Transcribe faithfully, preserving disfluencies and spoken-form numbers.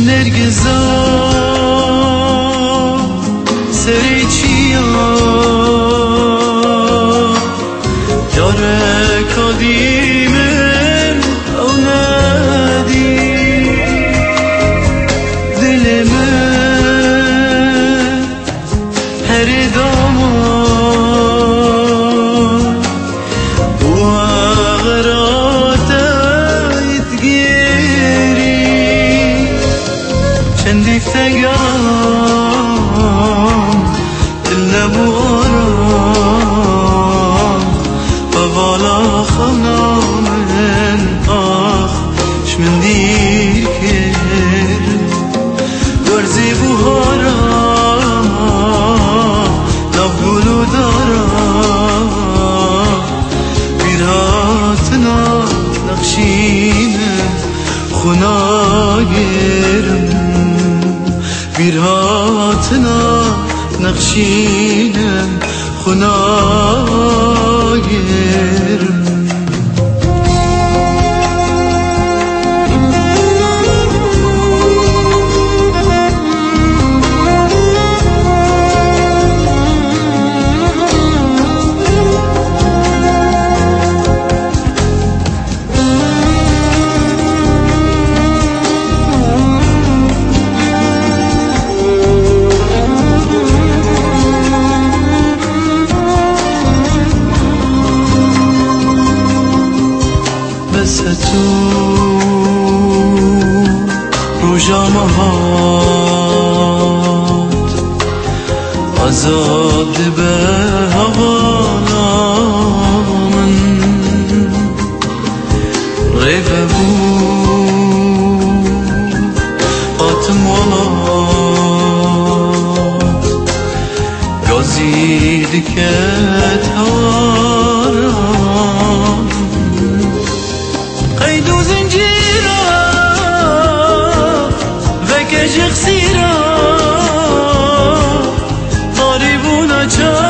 نرگزا سری چیا جاره کدیمن او ندی دل من هر دامان و غراتت گیری چندی فتگرام دل نبو آرام و بالا خونامن آخ شمن دیر کر گرزی بوهارام لب گلو دارم بیراتنا نقشینه خوناگرم بیراتنا نقشینه خوناگرم بس تو روژامهات آزاد به هوانا من غیبه بود آتم ولاد گازید که تارم قيد زنجيرة ذاك شخصيرة ضاربونا